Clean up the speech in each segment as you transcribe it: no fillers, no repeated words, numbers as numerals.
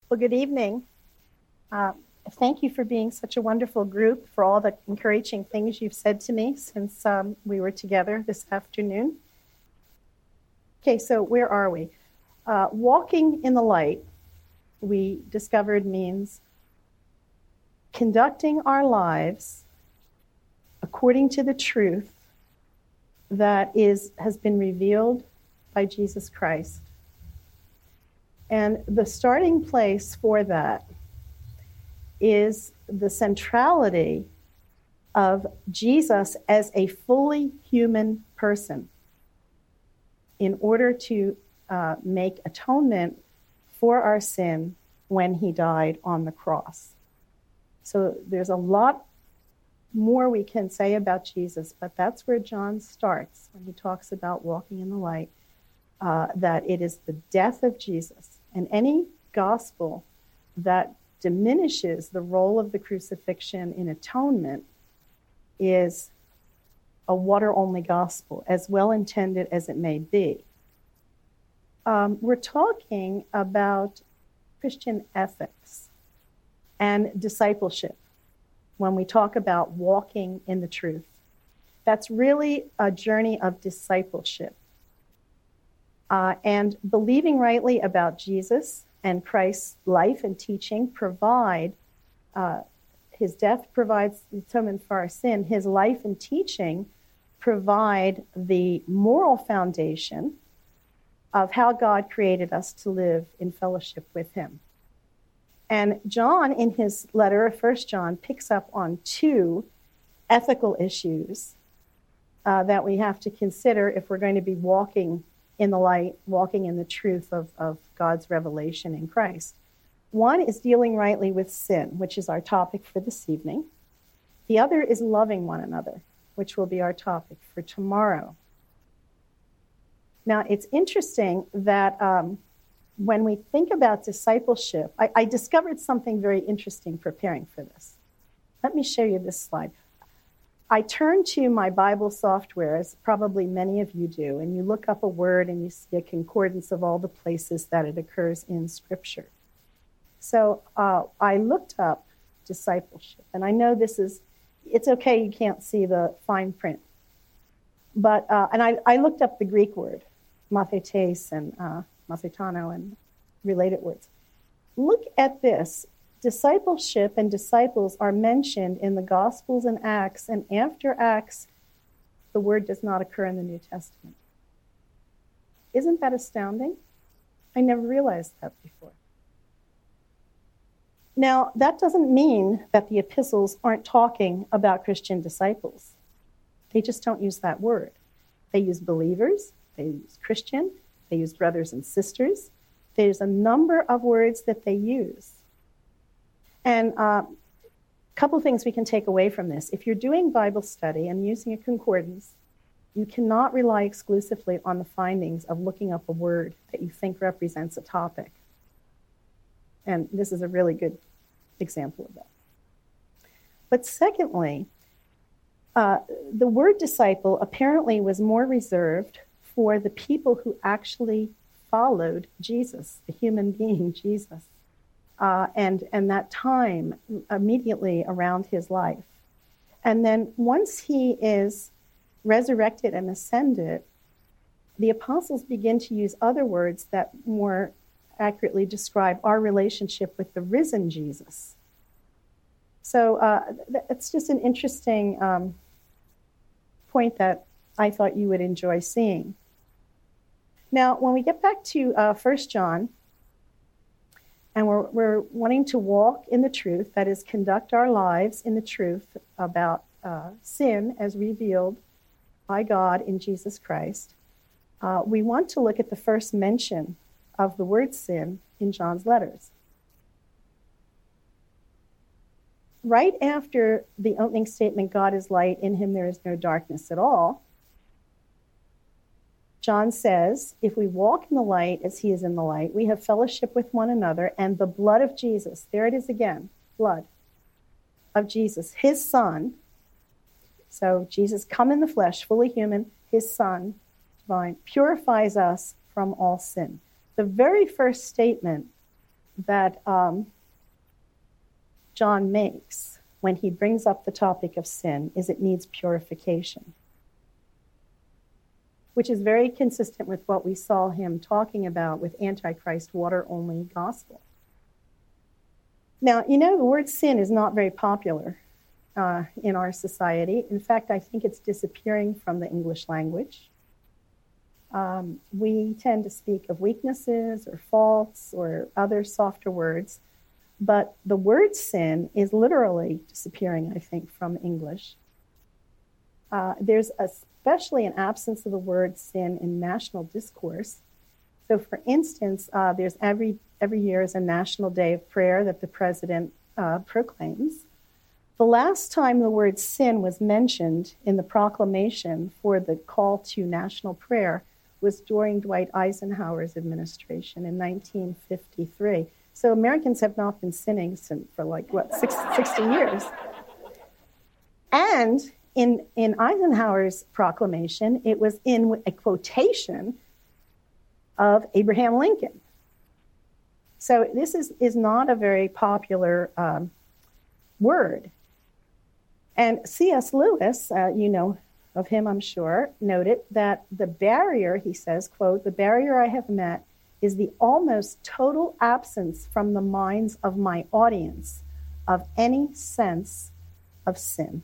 Well, good evening. Thank you for being such a wonderful group, for all the encouraging things you've said to me since we were together this afternoon. Okay, so where are we? Walking in the light, we discovered, means conducting our lives according to the truth that has been revealed by Jesus Christ. And the starting place for that is the centrality of Jesus as a fully human person in order to make atonement for our sin when he died on the cross. So there's a lot more we can say about Jesus, but that's where John starts when he talks about walking in the light, that it is the death of Jesus. And any gospel that diminishes the role of the crucifixion in atonement is a water-only gospel, as well-intended as it may be. We're talking about Christian ethics and discipleship when we talk about walking in the truth. That's really a journey of discipleship. And believing rightly about Jesus and Christ's life and teaching his death provides atonement for our sin. His life and teaching provide the moral foundation of how God created us to live in fellowship with him. And John, in his letter, 1 John, picks up on two ethical issues that we have to consider if we're going to be walking in the light, walking in the truth of God's revelation in Christ. One is dealing rightly with sin, which is our topic for this evening. The other is loving one another, which will be our topic for tomorrow. Now, it's interesting that when we think about discipleship, I discovered something very interesting preparing for this. Let me show you this slide. I turn to my Bible software, as probably many of you do, and you look up a word and you see a concordance of all the places that it occurs in Scripture. So I looked up discipleship, and I know it's okay you can't see the fine print, but and I looked up the Greek word, mathetes and mathetano and related words. Look at this. Discipleship and disciples are mentioned in the Gospels and Acts, and after Acts, the word does not occur in the New Testament. Isn't that astounding? I never realized that before. Now, that doesn't mean that the epistles aren't talking about Christian disciples. They just don't use that word. They use believers, they use Christian, they use brothers and sisters. There's a number of words that they use. And a couple things we can take away from this. If you're doing Bible study and using a concordance, you cannot rely exclusively on the findings of looking up a word that you think represents a topic. And this is a really good example of that. But secondly, the word disciple apparently was more reserved for the people who actually followed Jesus, the human being Jesus. And that time immediately around his life. And then once he is resurrected and ascended, the apostles begin to use other words that more accurately describe our relationship with the risen Jesus. So it's just an interesting point that I thought you would enjoy seeing. Now, when we get back to 1 John, and we're wanting to walk in the truth, that is, conduct our lives in the truth about sin as revealed by God in Jesus Christ. We want to look at the first mention of the word sin in John's letters. Right after the opening statement, God is light, in him there is no darkness at all, John says, if we walk in the light as he is in the light, we have fellowship with one another, and the blood of Jesus, there it is again, blood of Jesus, his son. So Jesus come in the flesh, fully human, his son, divine, purifies us from all sin. The very first statement that John makes when he brings up the topic of sin is it needs purification, which is very consistent with what we saw him talking about with Antichrist water-only gospel. Now, the word sin is not very popular in our society. In fact, I think it's disappearing from the English language. We tend to speak of weaknesses or faults or other softer words, but the word sin is literally disappearing, I think, from English. There's especially an absence of the word sin in national discourse. So, for instance, there's every year is a National Day of Prayer that the president proclaims. The last time the word sin was mentioned in the proclamation for the call to national prayer was during Dwight Eisenhower's administration in 1953. So Americans have not been sinning for 60 years. And in Eisenhower's proclamation, it was in a quotation of Abraham Lincoln. So this is not a very popular word. And C.S. Lewis, you know of him, I'm sure, noted that the barrier, he says, quote, "The barrier I have met is the almost total absence from the minds of my audience of any sense of sin,"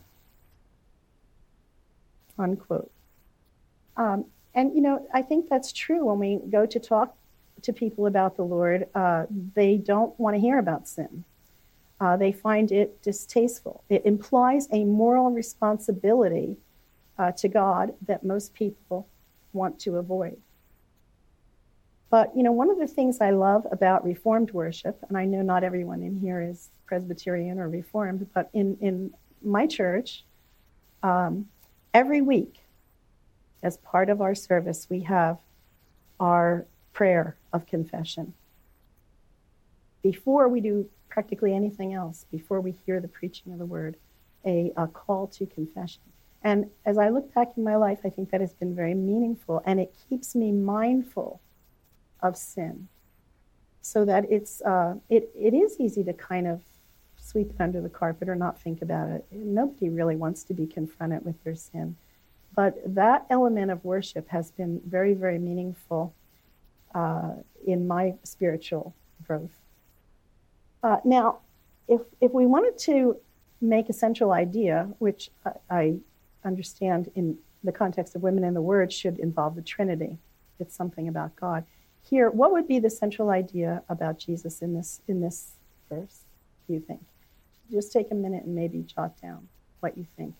unquote. And, I think that's true when we go to talk to people about the Lord. They don't want to hear about sin. They find it distasteful. It implies a moral responsibility to God that most people want to avoid. But, one of the things I love about Reformed worship, and I know not everyone in here is Presbyterian or Reformed, but in my church, every week, as part of our service, we have our prayer of confession. Before we do practically anything else, before we hear the preaching of the word, a call to confession. And as I look back in my life, I think that has been very meaningful, and it keeps me mindful of sin, so that it is easy to kind of sweep it under the carpet or not think about it. Nobody really wants to be confronted with their sin. But that element of worship has been very, very meaningful in my spiritual growth. Now, if we wanted to make a central idea, which I understand in the context of Women in the Word should involve the Trinity, it's something about God. Here, what would be the central idea about Jesus in this verse, do you think? Just take a minute and maybe jot down what you think.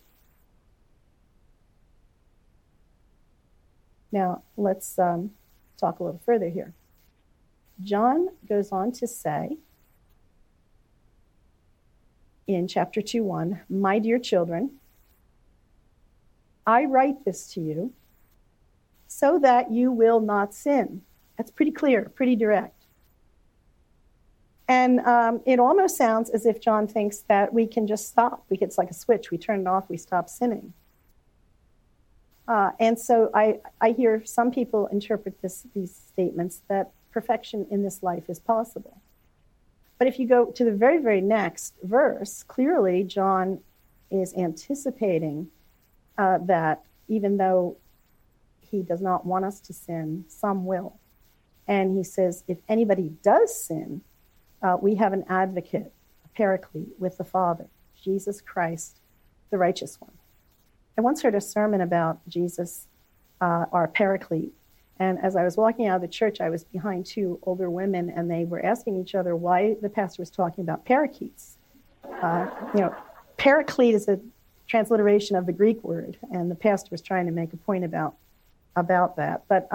Now, let's talk a little further here. John goes on to say in chapter 2:1, "My dear children, I write this to you so that you will not sin." That's pretty clear, pretty direct. And it almost sounds as if John thinks that we can just stop. It's like a switch. We turn it off, we stop sinning. And so I hear some people interpret these statements that perfection in this life is possible. But if you go to the very, very next verse, clearly John is anticipating that even though he does not want us to sin, some will. And he says, if anybody does sin, we have an advocate, a paraclete with the Father, Jesus Christ, the righteous one. I once heard a sermon about Jesus, our paraclete. And as I was walking out of the church, I was behind two older women, and they were asking each other why the pastor was talking about parakeets. Paraclete is a transliteration of the Greek word, and the pastor was trying to make a point about that. But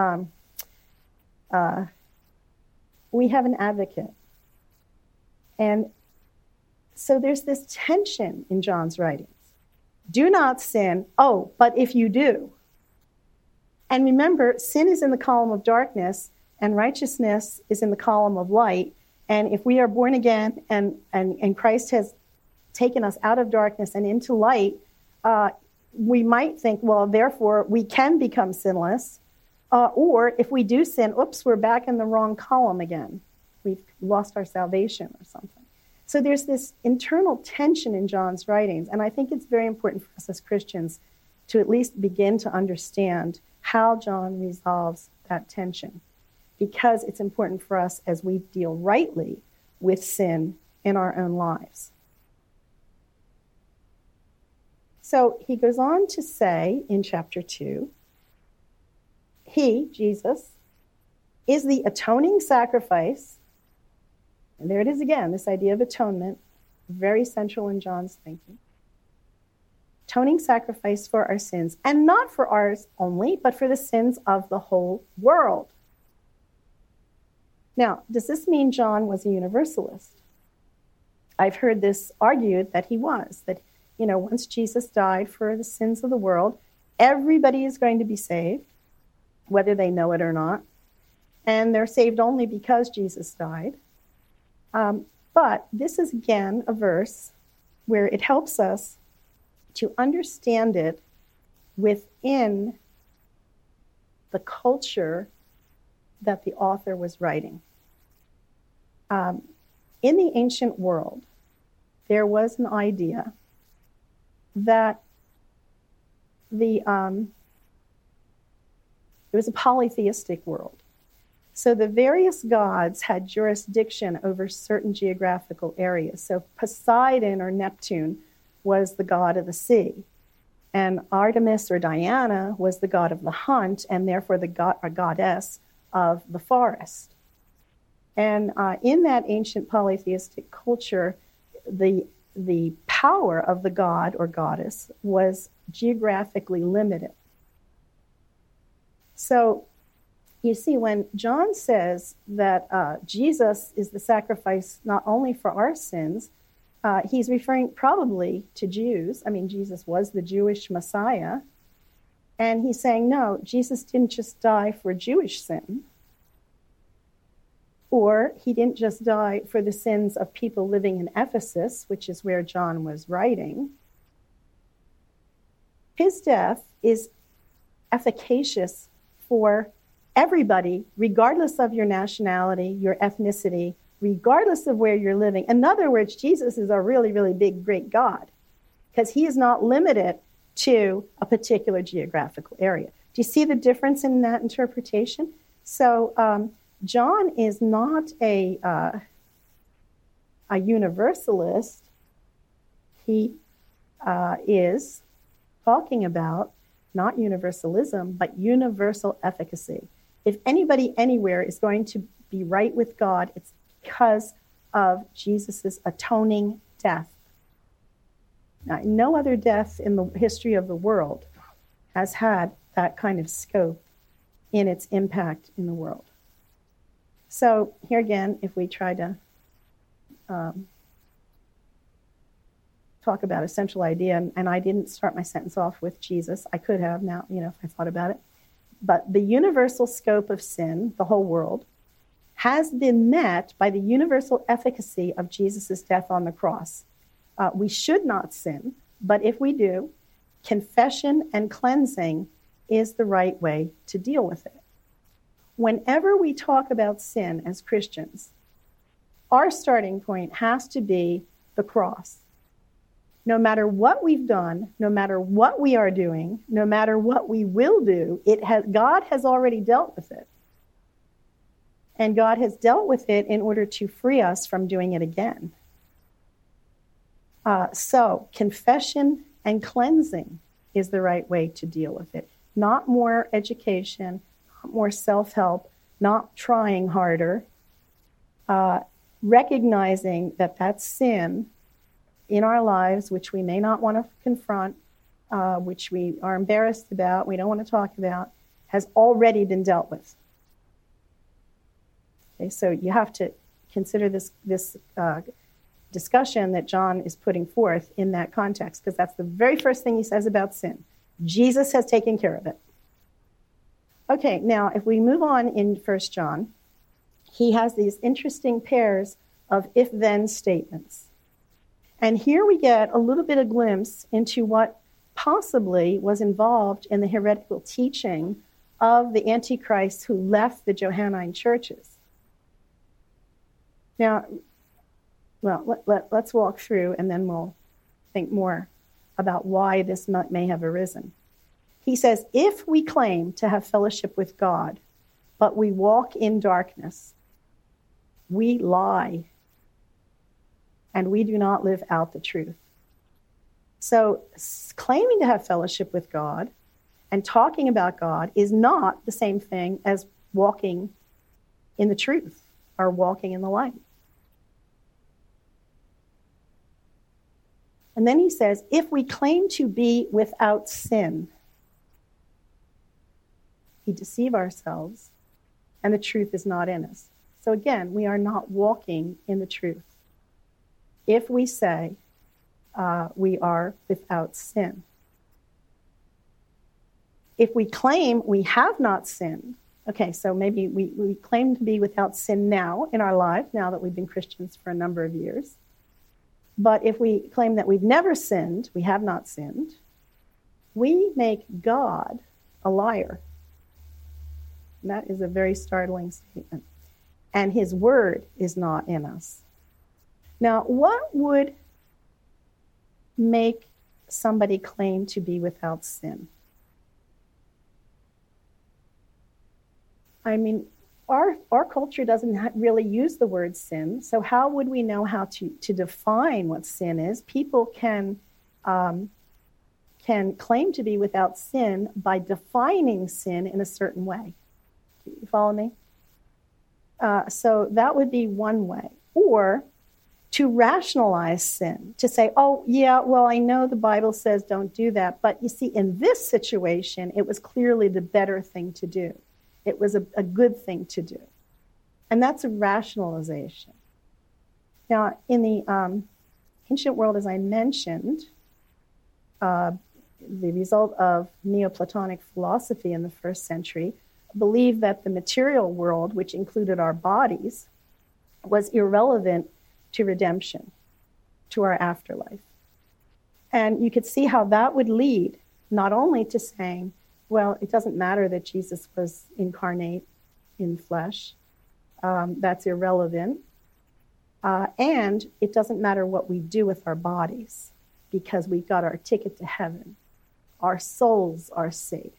we have an advocate. And so there's this tension in John's writings. Do not sin. Oh, but if you do. And remember, sin is in the column of darkness, and righteousness is in the column of light. And if we are born again and Christ has taken us out of darkness and into light, we might think, well, therefore, we can become sinless. Or if we do sin, oops, we're back in the wrong column again. we've lost our salvation or something. So there's this internal tension in John's writings, and I think it's very important for us as Christians to at least begin to understand how John resolves that tension, because it's important for us as we deal rightly with sin in our own lives. So he goes on to say in chapter 2, he, Jesus, is the atoning sacrifice. And there it is again, this idea of atonement, very central in John's thinking. Atoning sacrifice for our sins, and not for ours only, but for the sins of the whole world. Now, does this mean John was a universalist? I've heard this argued that he was, that, once Jesus died for the sins of the world, everybody is going to be saved, whether they know it or not. And they're saved only because Jesus died. But this is, again, a verse where it helps us to understand it within the culture that the author was writing. In the ancient world, there was an idea that it was a polytheistic world. So the various gods had jurisdiction over certain geographical areas. So Poseidon or Neptune was the god of the sea, and Artemis or Diana was the god of the hunt, and therefore the goddess of the forest. And in that ancient polytheistic culture, the power of the god or goddess was geographically limited. So you see, when John says that Jesus is the sacrifice not only for our sins, he's referring probably to Jews. I mean, Jesus was the Jewish Messiah. And he's saying, no, Jesus didn't just die for Jewish sin. Or he didn't just die for the sins of people living in Ephesus, which is where John was writing. His death is efficacious for everybody, regardless of your nationality, your ethnicity, regardless of where you're living. In other words, Jesus is a really, really big, great God, because he is not limited to a particular geographical area. Do you see the difference in that interpretation? So John is not a universalist. He is talking about not universalism, but universal efficacy. If anybody anywhere is going to be right with God, it's because of Jesus' atoning death. Now, no other death in the history of the world has had that kind of scope in its impact in the world. So here again, if we try to talk about a central idea, and I didn't start my sentence off with Jesus. I could have now, if I thought about it. But the universal scope of sin, the whole world, has been met by the universal efficacy of Jesus' death on the cross. We should not sin, but if we do, confession and cleansing is the right way to deal with it. Whenever we talk about sin as Christians, our starting point has to be the cross. No matter what we've done, no matter what we are doing, no matter what we will do, God has already dealt with it. And God has dealt with it in order to free us from doing it again. So confession and cleansing is the right way to deal with it. Not more education, not more self-help, not trying harder. Recognizing that sin in our lives, which we may not want to confront, which we are embarrassed about, we don't want to talk about, has already been dealt with. Okay, so you have to consider this discussion that John is putting forth in that context, because that's the very first thing he says about sin. Jesus has taken care of it. Okay, now if we move on in 1 John, he has these interesting pairs of if-then statements. And here we get a little bit of glimpse into what possibly was involved in the heretical teaching of the Antichrist who left the Johannine churches. Now, well, let's walk through and then we'll think more about why this may have arisen. He says, if we claim to have fellowship with God, but we walk in darkness, we lie, and we do not live out the truth. So claiming to have fellowship with God and talking about God is not the same thing as walking in the truth or walking in the light. And then he says, if we claim to be without sin, we deceive ourselves, and the truth is not in us. So again, we are not walking in the truth. If we say we are without sin. If we claim we have not sinned, okay, so maybe we claim to be without sin now in our life, now that we've been Christians for a number of years. But if we claim that we've never sinned, we have not sinned, we make God a liar. And that is a very startling statement. And his word is not in us. Now, what would make somebody claim to be without sin? I mean, our culture doesn't really use the word sin, so how would we know how to define what sin is? People can claim to be without sin by defining sin in a certain way. Do you follow me? So that would be one way. Or to rationalize sin, to say, oh, yeah, well, I know the Bible says don't do that, but you see, in this situation, it was clearly the better thing to do. It was a good thing to do. And that's a rationalization. Now, in the ancient world, as I mentioned, the result of Neoplatonic philosophy in the first century believed that the material world, which included our bodies, was irrelevant to redemption, to our afterlife. And you could see how that would lead not only to saying, well, it doesn't matter that Jesus was incarnate in flesh. That's irrelevant. And it doesn't matter what we do with our bodies because we've got our ticket to heaven. Our souls are saved.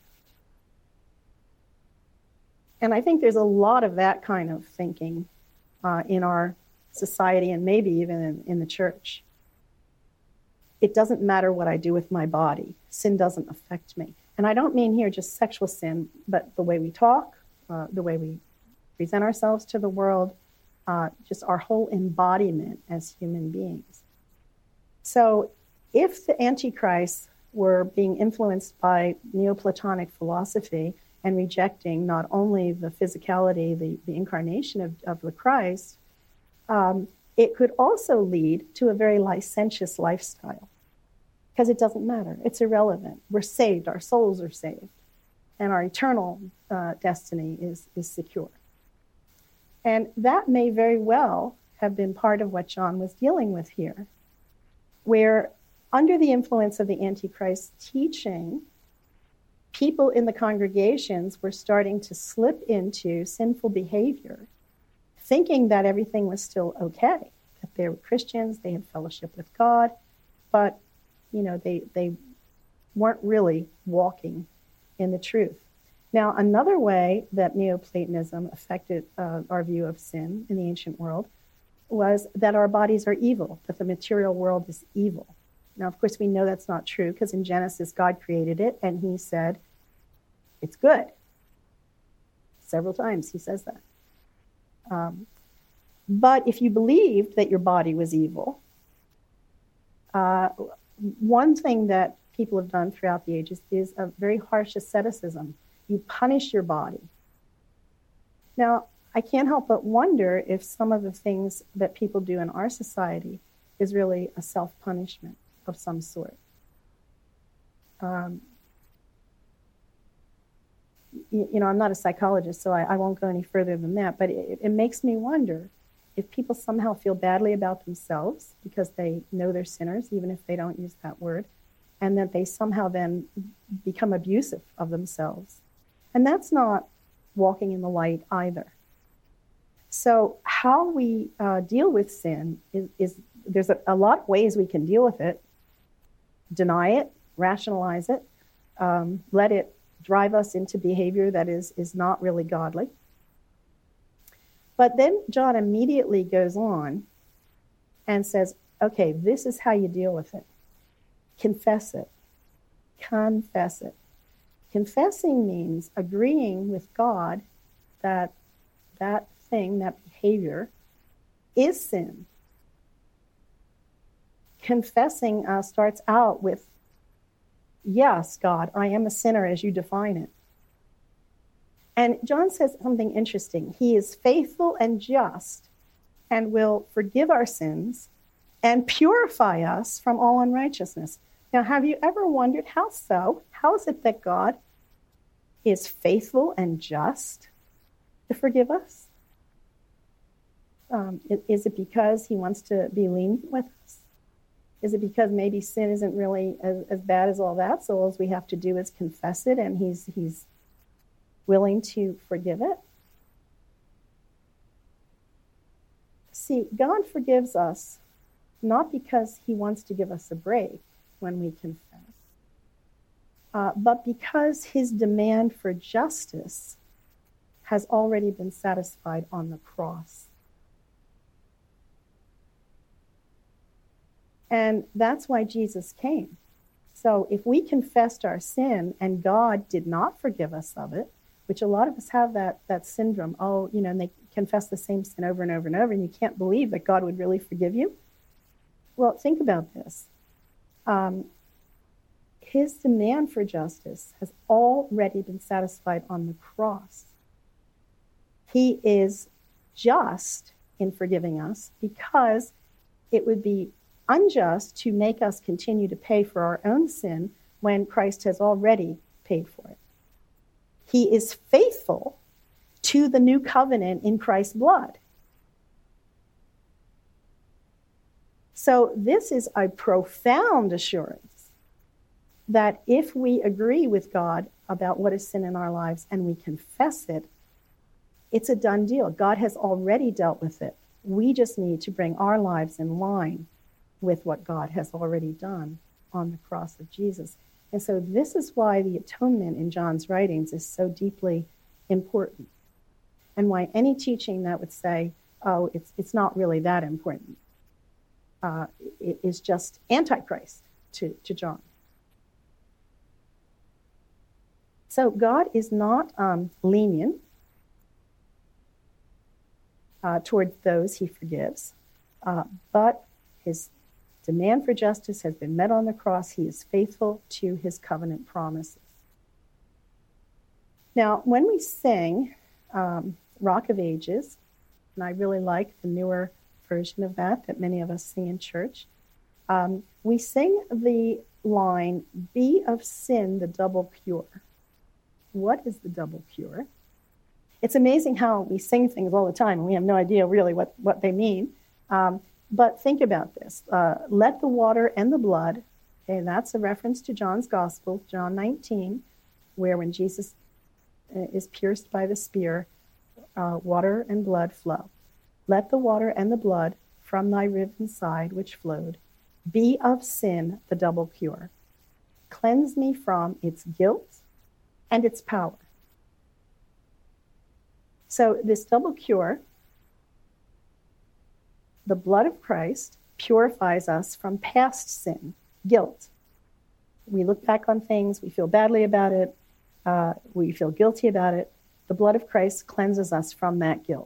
And I think there's a lot of that kind of thinking in our society and maybe even in the church. It doesn't matter what I do with my body. Sin doesn't affect me. And I don't mean here just sexual sin, but the way we talk, the way we present ourselves to the world, just our whole embodiment as human beings. So if the Antichrist were being influenced by Neoplatonic philosophy and rejecting not only the physicality, the incarnation of the Christ, it could also lead to a very licentious lifestyle. Because it doesn't matter. It's irrelevant. We're saved. Our souls are saved. And our eternal destiny is secure. And that may very well have been part of what John was dealing with here, where under the influence of the Antichrist teaching, people in the congregations were starting to slip into sinful behavior, thinking that everything was still okay, that they were Christians, they had fellowship with God, but they weren't really walking in the truth. Now, another way that Neoplatonism affected our view of sin in the ancient world was that our bodies are evil, that the material world is evil. Now, of course, we know that's not true because in Genesis, God created it and he said, it's good. Several times he says that. But if you believed that your body was evil, one thing that people have done throughout the ages is a very harsh asceticism. You punish your body. Now, I can't help but wonder if some of the things that people do in our society is really a self-punishment of some sort. I'm not a psychologist, so I won't go any further than that, but it makes me wonder if people somehow feel badly about themselves because they know they're sinners, even if they don't use that word, and that they somehow then become abusive of themselves. And that's not walking in the light either. So how we deal with sin is there's a lot of ways we can deal with it. Deny it, rationalize it, let it drive us into behavior that is not really godly. But then John immediately goes on and says, okay, this is how you deal with it. Confess it. Confess it. Confessing means agreeing with God that that thing, that behavior, is sin. Confessing starts out with, yes, God, I am a sinner as you define it. And John says something interesting. He is faithful and just and will forgive our sins and purify us from all unrighteousness. Now, have you ever wondered how so? How is it that God is faithful and just to forgive us? Is it because he wants to be lenient with us? Is it because maybe sin isn't really as bad as all that, so all we have to do is confess it and he's willing to forgive it? See, God forgives us not because he wants to give us a break when we confess, but because his demand for justice has already been satisfied on the cross. And that's why Jesus came. So if we confessed our sin and God did not forgive us of it, which a lot of us have that syndrome, and they confess the same sin over and over and over, and you can't believe that God would really forgive you. Well, think about this. His demand for justice has already been satisfied on the cross. He is just in forgiving us because it would be unjust to make us continue to pay for our own sin when Christ has already paid for it. He is faithful to the new covenant in Christ's blood. So this is a profound assurance that if we agree with God about what is sin in our lives and we confess it, it's a done deal. God has already dealt with it. We just need to bring our lives in line with what God has already done on the cross of Jesus. And so this is why the atonement in John's writings is so deeply important, and why any teaching that would say, oh, it's not really that important, it is just antichrist to John. So God is not lenient toward those he forgives, but his demand for justice has been met on the cross. He is faithful to his covenant promises. Now, when we sing Rock of Ages, and I really like the newer version of that many of us sing in church, we sing the line, "Be of sin the double cure." What is the double cure? It's amazing how we sing things all the time and we have no idea really what they mean. But think about this. Let the water and the blood, okay, that's a reference to John's Gospel, John 19, where when Jesus is pierced by the spear, water and blood flow. Let the water and the blood from thy riven side which flowed be of sin the double cure. Cleanse me from its guilt and its power. So this double cure, the blood of Christ purifies us from past sin, guilt. We look back on things, we feel badly about it, we feel guilty about it. The blood of Christ cleanses us from that guilt.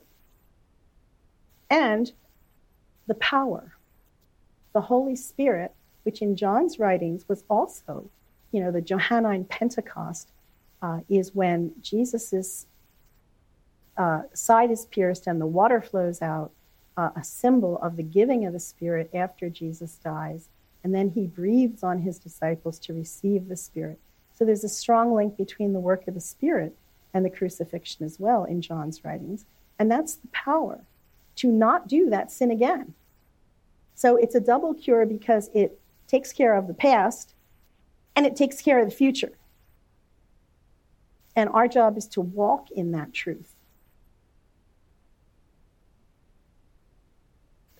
And the power, the Holy Spirit, which in John's writings was also, the Johannine Pentecost is when Jesus' side is pierced and the water flows out, a symbol of the giving of the Spirit after Jesus dies. And then he breathes on his disciples to receive the Spirit. So there's a strong link between the work of the Spirit and the crucifixion as well in John's writings. And that's the power to not do that sin again. So it's a double cure because it takes care of the past and it takes care of the future. And our job is to walk in that truth.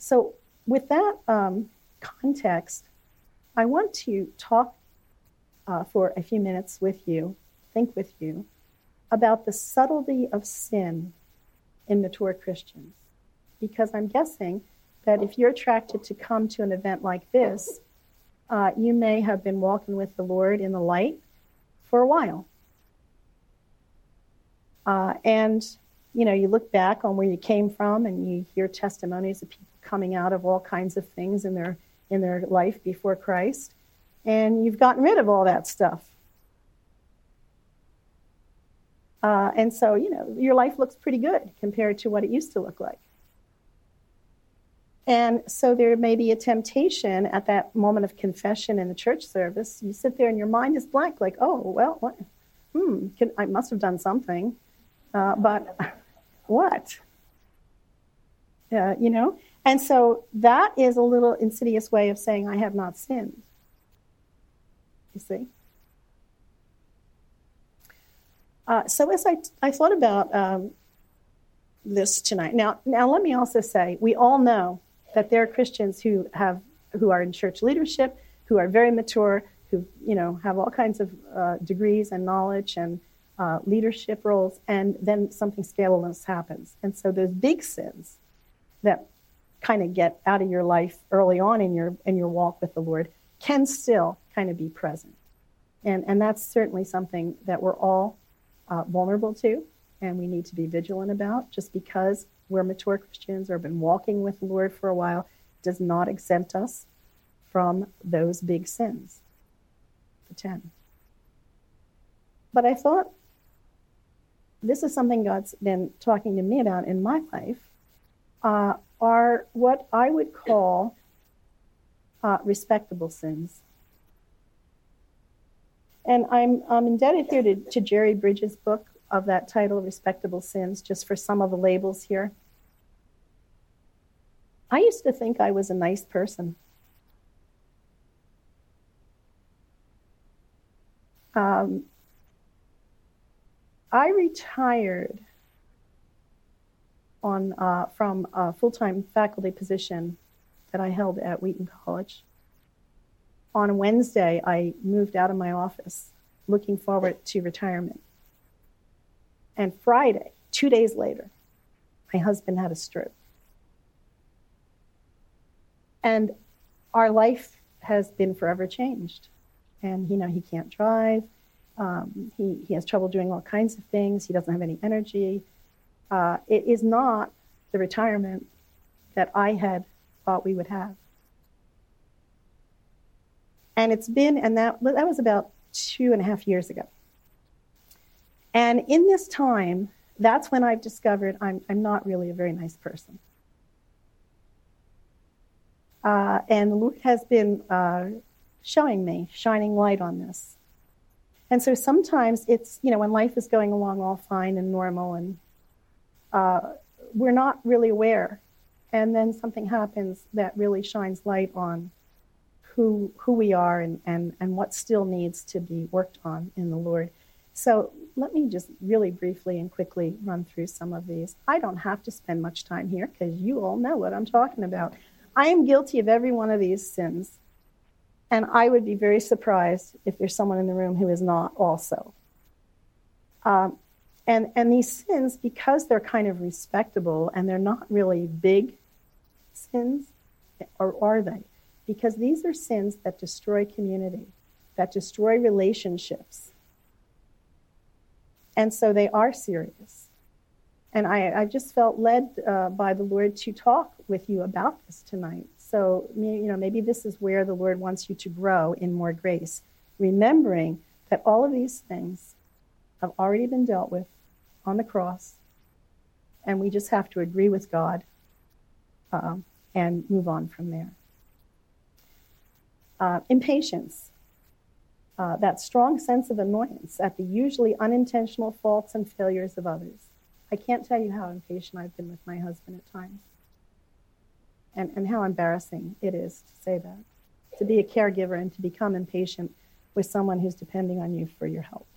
So with that context, I want to talk for a few minutes with you, think with you, about the subtlety of sin in mature Christians. Because I'm guessing that if you're attracted to come to an event like this, you may have been walking with the Lord in the light for a while. And, you look back on where you came from and you hear testimonies of people coming out of all kinds of things in their life before Christ. And you've gotten rid of all that stuff. And so, your life looks pretty good compared to what it used to look like. And so there may be a temptation at that moment of confession in the church service. You sit there and your mind is blank, like, oh, well, what? I must have done something. But what? And so that is a little insidious way of saying, I have not sinned. You see? So as I thought about this tonight, now let me also say, we all know that there are Christians who are in church leadership, who are very mature, who have all kinds of degrees and knowledge and leadership roles, and then something scandalous happens. And so those big sins that kind of get out of your life early on in your walk with the Lord can still kind of be present. And that's certainly something that we're all vulnerable to, and we need to be vigilant about. Just because we're mature Christians or have been walking with the Lord for a while does not exempt us from those big sins, the 10. But I thought this is something God's been talking to me about in my life, are what I would call respectable sins. And I'm indebted here to Jerry Bridges' book of that title, Respectable Sins, just for some of the labels here. I used to think I was a nice person. I retired from a full-time faculty position that I held at Wheaton College. On Wednesday, I moved out of my office, looking forward to retirement. And Friday, 2 days later, my husband had a stroke. And our life has been forever changed. And, he can't drive. He has trouble doing all kinds of things. He doesn't have any energy. It is not the retirement that I had thought we would have. And that was about 2.5 years ago. And in this time, that's when I've discovered I'm not really a very nice person. And the Lord has been shining light on this. And so sometimes it's, when life is going along all fine and normal and we're not really aware. And then something happens that really shines light on who we are and what still needs to be worked on in the Lord. So let me just really briefly and quickly run through some of these. I don't have to spend much time here because you all know what I'm talking about. I am guilty of every one of these sins, and I would be very surprised if there's someone in the room who is not also. And these sins, because they're kind of respectable and they're not really big sins, or are they? Because these are sins that destroy community, that destroy relationships. And so they are serious. And I just felt led by the Lord to talk with you about this tonight. So, maybe this is where the Lord wants you to grow in more grace, remembering that all of these things have already been dealt with on the cross, and we just have to agree with God and move on from there. Impatience, that strong sense of annoyance at the usually unintentional faults and failures of others. I can't tell you how impatient I've been with my husband at times, and how embarrassing it is to say that, to be a caregiver and to become impatient with someone who's depending on you for your help.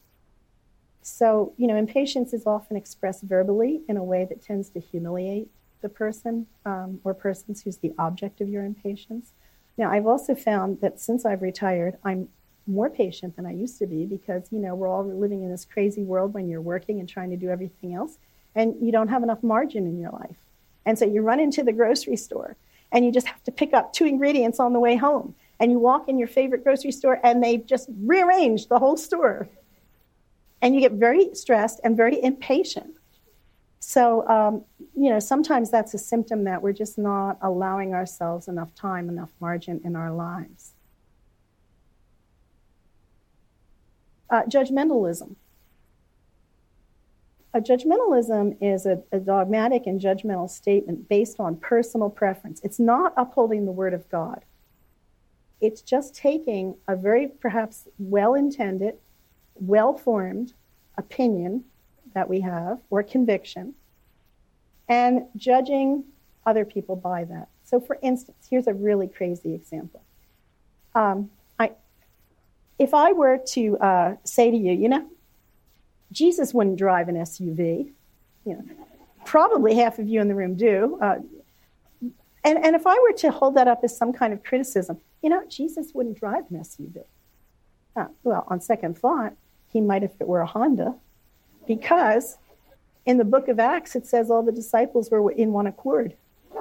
So, impatience is often expressed verbally in a way that tends to humiliate the person or persons who's the object of your impatience. Now, I've also found that since I've retired, I'm more patient than I used to be because, we're all living in this crazy world when you're working and trying to do everything else, and you don't have enough margin in your life. And so you run into the grocery store, and you just have to pick up 2 ingredients on the way home. And you walk in your favorite grocery store, and they've just rearranged the whole store. And you get very stressed and very impatient. So, sometimes that's a symptom that we're just not allowing ourselves enough time, enough margin in our lives. Judgmentalism. Judgmentalism is a dogmatic and judgmental statement based on personal preference. It's not upholding the Word of God. It's just taking a very perhaps well-intended, well-formed opinion that we have, or conviction, and judging other people by that. So for instance, here's a really crazy example. If I were to say to you, Jesus wouldn't drive an SUV. Probably half of you in the room do. And if I were to hold that up as some kind of criticism, Jesus wouldn't drive an SUV. Well, on second thought, he might if it were a Honda, because in the book of Acts, it says all the disciples were in one accord.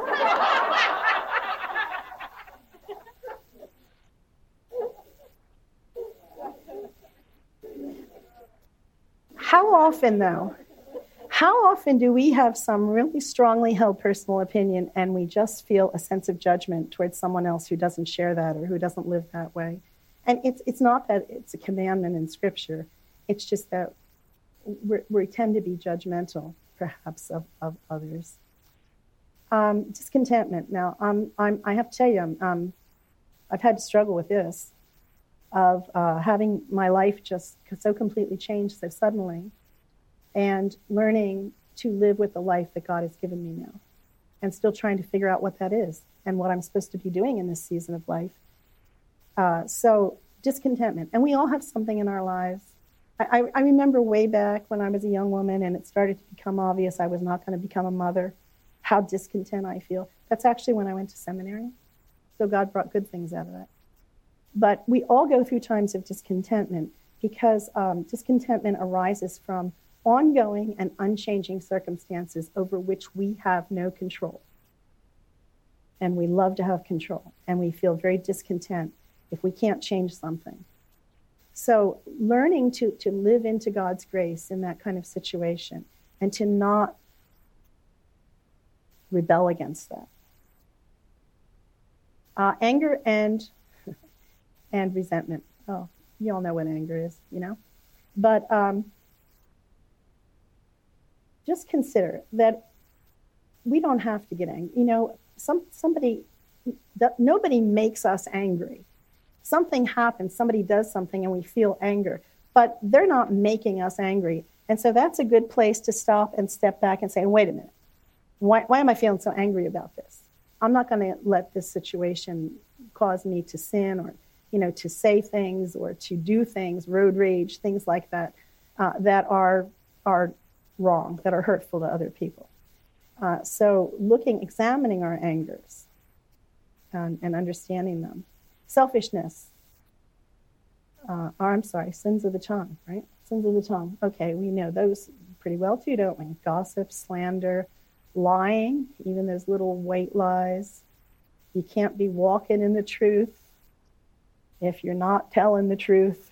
How often do we have some really strongly held personal opinion and we just feel a sense of judgment towards someone else who doesn't share that or who doesn't live that way? And it's not that it's a commandment in Scripture. It's just that we tend to be judgmental, perhaps, of others. Discontentment. Now, I have to tell you, I've had to struggle with this, of having my life just so completely changed so suddenly, and learning to live with the life that God has given me now, and still trying to figure out what that is and what I'm supposed to be doing in this season of life. So discontentment. And we all have something in our lives. I remember way back when I was a young woman and it started to become obvious I was not going to become a mother, how discontent I feel. That's actually when I went to seminary. So God brought good things out of that. But we all go through times of discontentment because discontentment arises from ongoing and unchanging circumstances over which we have no control. And we love to have control, and we feel very discontent if we can't change something. So learning to live into God's grace in that kind of situation and to not rebel against that. Anger and resentment. Oh, you all know what anger is, But just consider that we don't have to get angry. Nobody makes us angry. Something happens, somebody does something, and we feel anger. But they're not making us angry. And so that's a good place to stop and step back and say, wait a minute. Why am I feeling so angry about this? I'm not going to let this situation cause me to sin or, to say things or to do things, road rage, things like that, that are wrong, that are hurtful to other people. So examining our angers and understanding them. Selfishness. Sins of the tongue, right? Sins of the tongue. Okay, we know those pretty well too, don't we? Gossip, slander, lying, even those little white lies. You can't be walking in the truth if you're not telling the truth.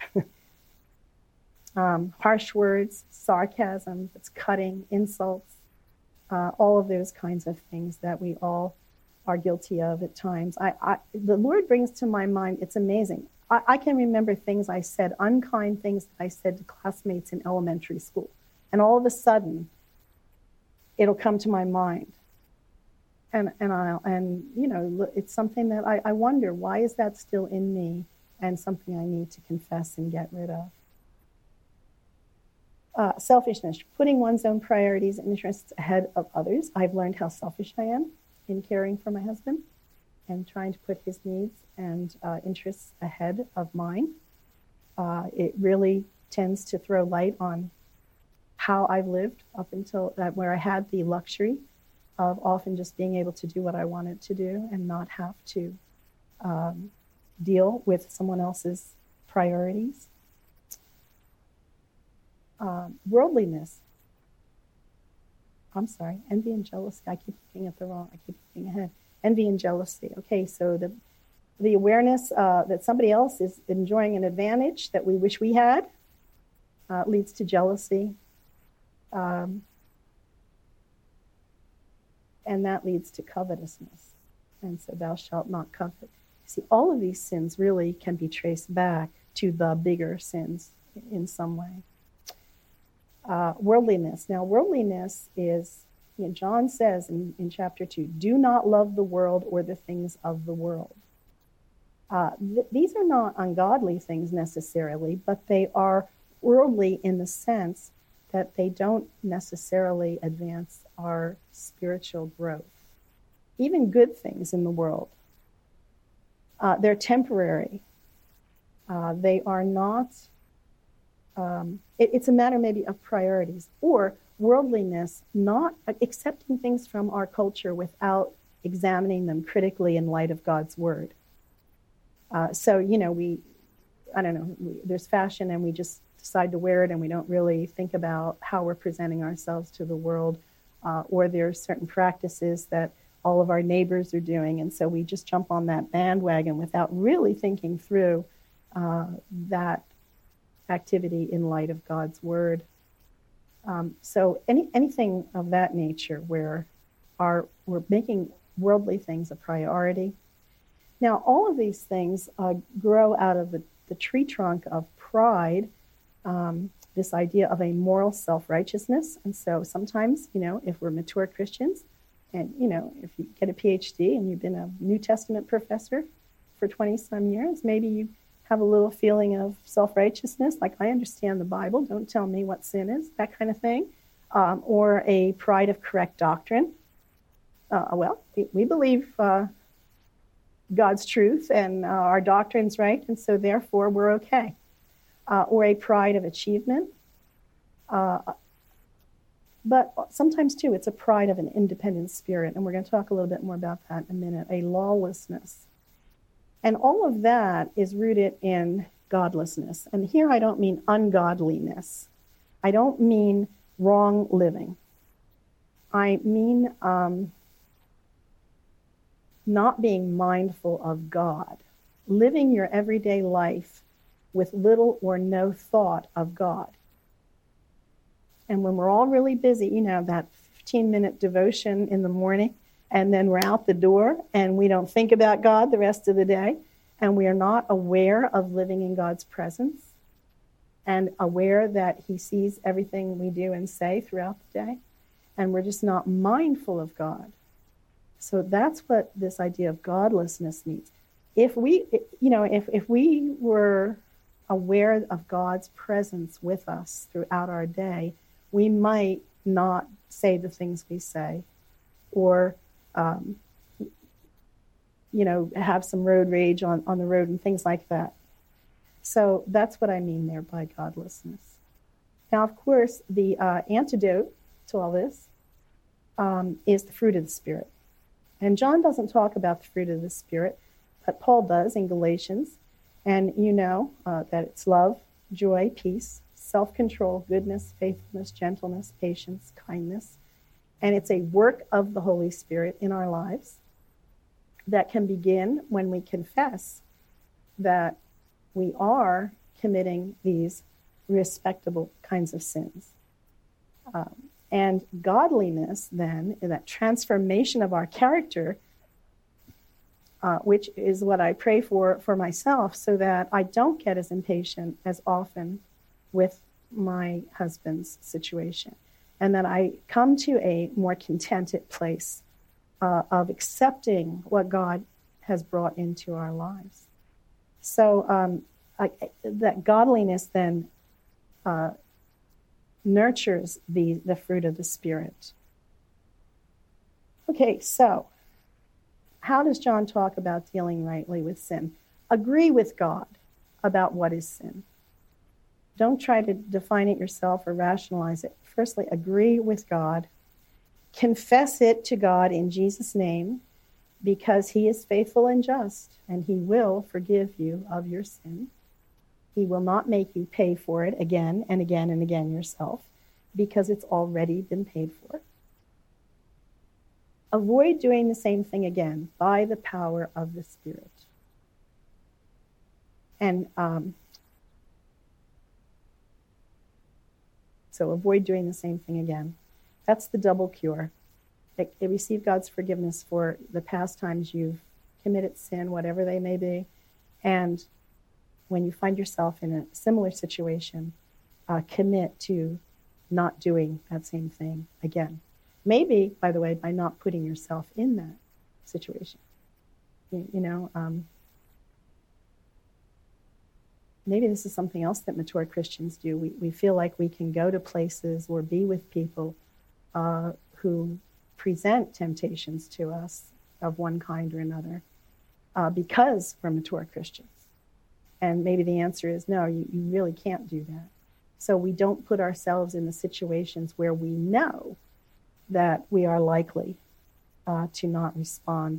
Harsh words, sarcasm, that's cutting, insults, all of those kinds of things that we all are guilty of at times. The Lord brings to my mind, it's amazing. I can remember things I said, unkind things that I said to classmates in elementary school. And all of a sudden, it'll come to my mind. And it's something that I wonder, why is that still in me, and something I need to confess and get rid of. Selfishness, putting one's own priorities and interests ahead of others. I've learned how selfish I am in caring for my husband and trying to put his needs and interests ahead of mine. It really tends to throw light on how I've lived up until where I had the luxury of often just being able to do what I wanted to do and not have to deal with someone else's priorities. Worldliness. I'm sorry, envy and jealousy. I keep looking at I keep looking ahead. Envy and jealousy. Okay, so the awareness that somebody else is enjoying an advantage that we wish we had leads to jealousy. And that leads to covetousness. And so thou shalt not covet. See, all of these sins really can be traced back to the bigger sins in some way. Worldliness. Now, worldliness is, John says in chapter 2, do not love the world or the things of the world. These are not ungodly things necessarily, but they are worldly in the sense that they don't necessarily advance our spiritual growth. Even good things in the world, they're temporary. They are not, it's a matter maybe of priorities, or worldliness, not accepting things from our culture without examining them critically in light of God's word. So, there's fashion and we just decide to wear it and we don't really think about how we're presenting ourselves to the world, or there's certain practices that all of our neighbors are doing, and so we just jump on that bandwagon without really thinking through that activity in light of God's word. So anything of that nature where we're making worldly things a priority. Now, all of these things grow out of the tree trunk of pride, this idea of a moral self-righteousness. And so sometimes, if we're mature Christians, and, if you get a PhD and you've been a New Testament professor for 20-some years, maybe you have a little feeling of self-righteousness, like I understand the Bible, don't tell me what sin is, that kind of thing, or a pride of correct doctrine. We believe God's truth and our doctrine's right, and so therefore we're okay. Or a pride of achievement. But sometimes, too, it's a pride of an independent spirit, and we're going to talk a little bit more about that in a minute, a lawlessness. And all of that is rooted in godlessness. And here I don't mean ungodliness. I don't mean wrong living. I mean not being mindful of God, living your everyday life with little or no thought of God. And when we're all really busy, that 15-minute devotion in the morning, and then we're out the door and we don't think about God the rest of the day, and we are not aware of living in God's presence and aware that he sees everything we do and say throughout the day, and we're just not mindful of God. So that's what this idea of godlessness means. If we were aware of God's presence with us throughout our day, we might not say the things we say, or have some road rage on the road and things like that. So that's what I mean there by godlessness. Now, of course, the antidote to all this is the fruit of the Spirit. And John doesn't talk about the fruit of the Spirit, but Paul does in Galatians. And that it's love, joy, peace, self-control, goodness, faithfulness, gentleness, patience, kindness. And it's a work of the Holy Spirit in our lives that can begin when we confess that we are committing these respectable kinds of sins. And godliness, then, that transformation of our character, which is what I pray for myself, so that I don't get as impatient as often with my husband's situation, and that I come to a more contented place of accepting what God has brought into our lives. So that godliness then nurtures the fruit of the Spirit. Okay, so how does John talk about dealing rightly with sin? Agree with God about what is sin. Don't try to define it yourself or rationalize it. Firstly, agree with God. confess it to God in Jesus' name, because he is faithful and just, and he will forgive you of your sin. He will not make you pay for it again and again and again yourself, because it's already been paid for. Avoid doing the same thing again by the power of the Spirit. And so avoid doing the same thing again. That's the double cure. Receive God's forgiveness for the past times you've committed sin, whatever they may be. And when you find yourself in a similar situation, commit to not doing that same thing again. Maybe, by the way, by not putting yourself in that situation. Maybe this is something else that mature Christians do. We feel like we can go to places or be with people who present temptations to us of one kind or another because we're mature Christians. And maybe the answer is no, you really can't do that. So we don't put ourselves in the situations where we know that we are likely to not respond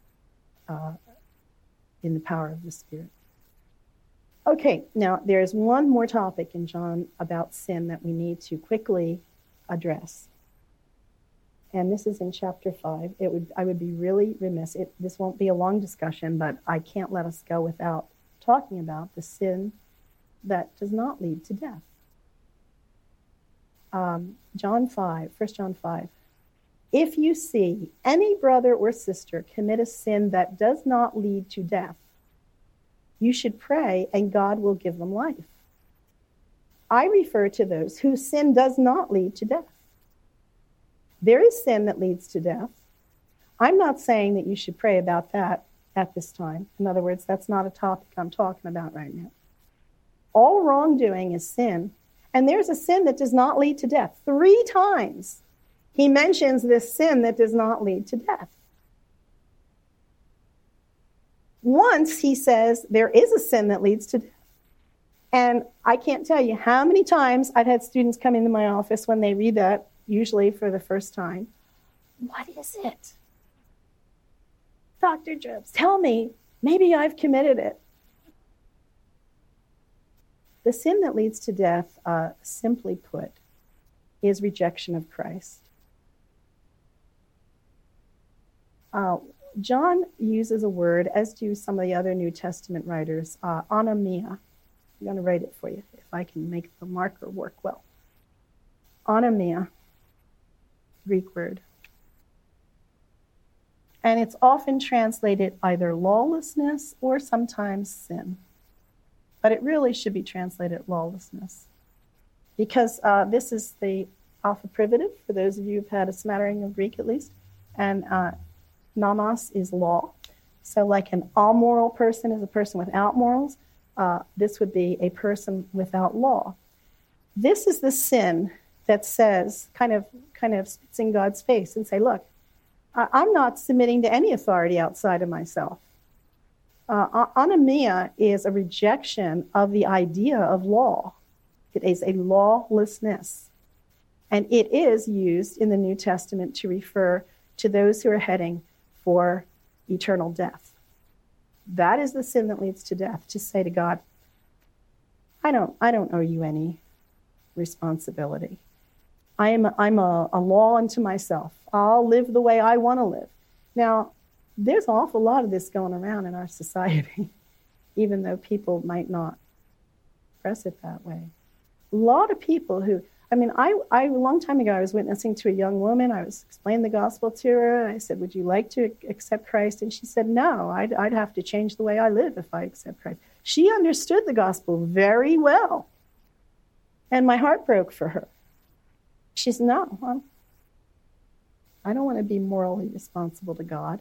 in the power of the Spirit. Okay, now there's one more topic in John about sin that we need to quickly address. And this is in chapter 5. I would be really remiss. This won't be a long discussion, but I can't let us go without talking about the sin that does not lead to death. 1 John 5. If you see any brother or sister commit a sin that does not lead to death, you should pray and God will give them life. I refer to those whose sin does not lead to death. There is sin that leads to death. I'm not saying that you should pray about that at this time. In other words, that's not a topic I'm talking about right now. All wrongdoing is sin, and there's a sin that does not lead to death. 3 times he mentions this sin that does not lead to death. Once he says there is a sin that leads to death. And I can't tell you how many times I've had students come into my office when they read that, usually for the first time. What is it? Dr. Drobes, tell me, maybe I've committed it. The sin that leads to death, simply put, is rejection of Christ. John uses a word, as do some of the other New Testament writers, anomia. I'm going to write it for you, if I can make the marker work well. Anomia, Greek word. And it's often translated either lawlessness or sometimes sin. But it really should be translated lawlessness. Because this is the alpha privative, for those of you who've had a smattering of Greek at least. And nomos is law. So like an amoral person is a person without morals. This would be a person without law. This is the sin that says, kind of spits in God's face and say, look, I'm not submitting to any authority outside of myself. Anomia is a rejection of the idea of law. It is a lawlessness. And it is used in the New Testament to refer to those who are heading for eternal death. That is the sin that leads to death, to say to God, I don't owe you any responsibility. I'm a law unto myself. I'll live the way I want to live. Now, there's an awful lot of this going around in our society, even though people might not express it that way. A lot of people who, I a long time ago, I was witnessing to a young woman. I was explaining the gospel to her. I said, would you like to accept Christ? And she said, no, I'd have to change the way I live if I accept Christ. She understood the gospel very well. And my heart broke for her. She said, no, I don't want to be morally responsible to God.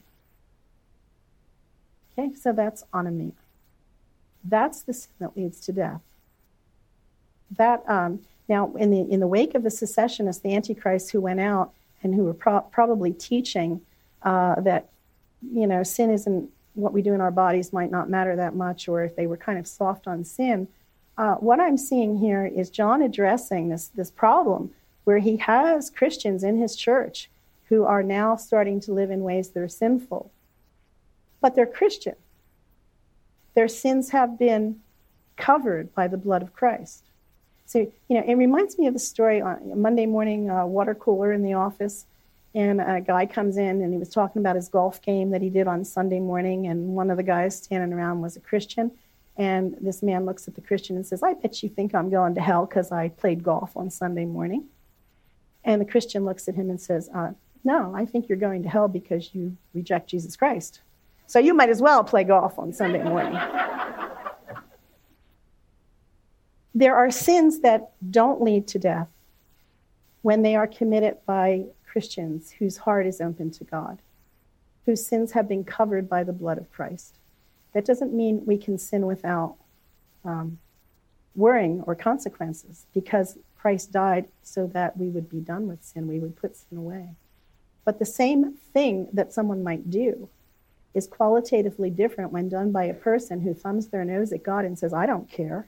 Okay, so that's anomia. That's the sin that leads to death. That now, in the wake of the secessionists, the antichrists who went out and who were probably teaching that, sin isn't what we do in our bodies might not matter that much, or if they were kind of soft on sin, what I'm seeing here is John addressing this problem where he has Christians in his church who are now starting to live in ways that are sinful, but they're Christian. Their sins have been covered by the blood of Christ. So, it reminds me of the story on a Monday morning water cooler in the office, and a guy comes in and he was talking about his golf game that he did on Sunday morning, and one of the guys standing around was a Christian, and this man looks at the Christian and says, "I bet you think I'm going to hell because I played golf on Sunday morning." And the Christian looks at him and says, "No, I think you're going to hell because you reject Jesus Christ. So you might as well play golf on Sunday morning." There are sins that don't lead to death when they are committed by Christians whose heart is open to God, whose sins have been covered by the blood of Christ. That doesn't mean we can sin without worrying or consequences, because Christ died so that we would be done with sin, we would put sin away. But the same thing that someone might do is qualitatively different when done by a person who thumbs their nose at God and says, "I don't care.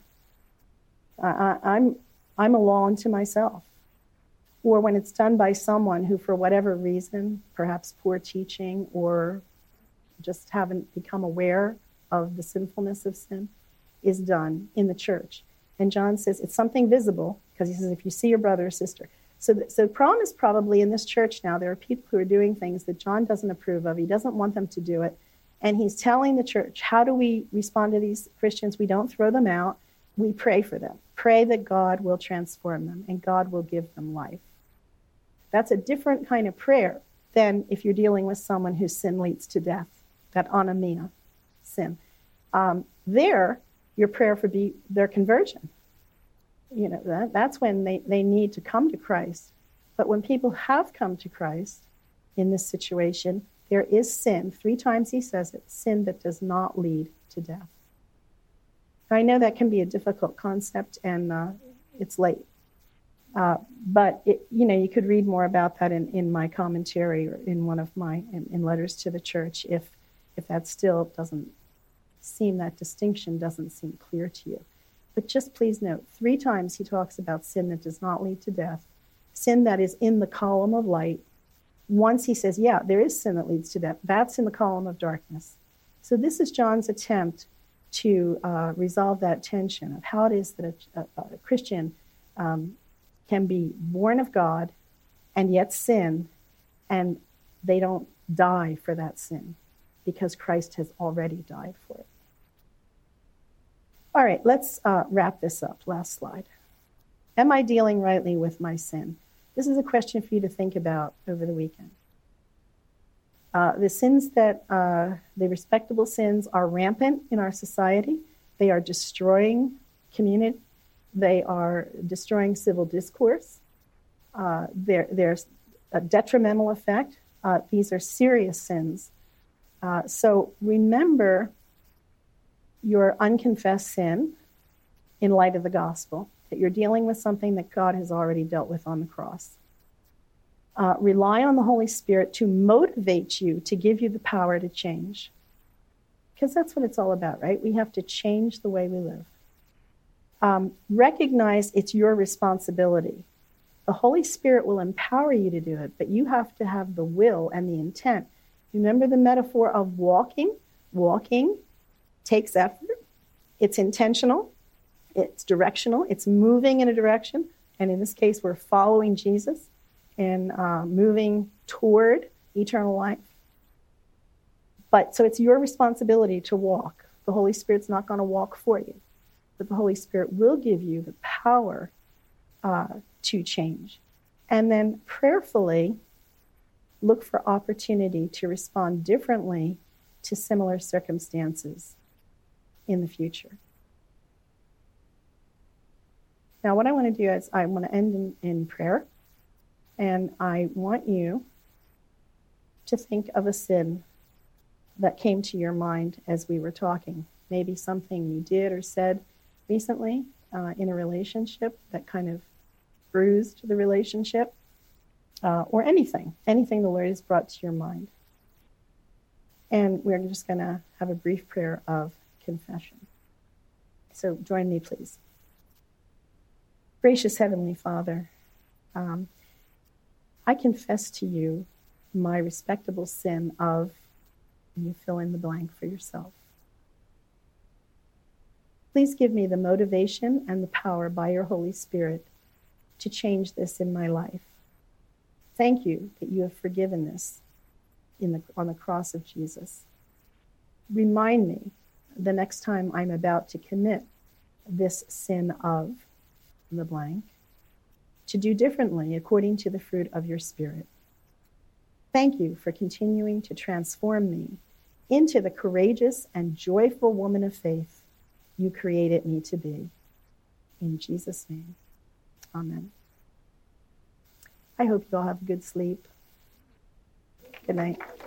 I'm a law unto myself." Or when it's done by someone who, for whatever reason, perhaps poor teaching or just haven't become aware of the sinfulness of sin, is done in the church. And John says it's something visible, because he says if you see your brother or sister. So the problem is probably in this church now, there are people who are doing things that John doesn't approve of. He doesn't want them to do it. And he's telling the church, how do we respond to these Christians? We don't throw them out. We pray for them. Pray that God will transform them and God will give them life. That's a different kind of prayer than if you're dealing with someone whose sin leads to death, that anomia sin. There, your prayer for their conversion. That's when they need to come to Christ. But when people have come to Christ in this situation, there is sin. 3 times he says it, sin that does not lead to death. I know that can be a difficult concept, and it's late. But you could read more about that in my commentary or in one of my in letters to the church if that still doesn't seem, that distinction doesn't seem clear to you. But just please note, 3 times he talks about sin that does not lead to death, sin that is in the column of light. Once he says, yeah, there is sin that leads to death. That's in the column of darkness. So this is John's attempt to resolve that tension of how it is that a Christian can be born of God and yet sin, and they don't die for that sin because Christ has already died for it. All right, let's wrap this up. Last slide. Am I dealing rightly with my sin? This is a question for you to think about over the weekend. The sins the respectable sins are rampant in our society. They are destroying community. They are destroying civil discourse. There's a detrimental effect. These are serious sins. So remember your unconfessed sin in light of the gospel, that you're dealing with something that God has already dealt with on the cross. Rely on the Holy Spirit to motivate you, to give you the power to change. Because that's what it's all about, right? We have to change the way we live. Recognize it's your responsibility. The Holy Spirit will empower you to do it, but you have to have the will and the intent. Remember the metaphor of walking? Walking takes effort. It's intentional. It's directional. It's moving in a direction. And in this case, we're following Jesus and moving toward eternal life. But so it's your responsibility to walk. The Holy Spirit's not going to walk for you, but the Holy Spirit will give you the power to change. And then prayerfully look for opportunity to respond differently to similar circumstances in the future. Now, what I want to do is I want to end in prayer, and I want you to think of a sin that came to your mind as we were talking. Maybe something you did or said recently in a relationship that kind of bruised the relationship, or anything the Lord has brought to your mind. And we're just going to have a brief prayer of confession. So join me, please. Gracious Heavenly Father, I confess to you my respectable sin of, and you fill in the blank for yourself. Please give me the motivation and the power by your Holy Spirit to change this in my life. Thank you that you have forgiven this on the cross of Jesus. Remind me the next time I'm about to commit this sin of the blank to do differently according to the fruit of your Spirit. Thank you for continuing to transform me into the courageous and joyful woman of faith you created me to be. In Jesus' name, amen. I hope you all have a good sleep. Good night.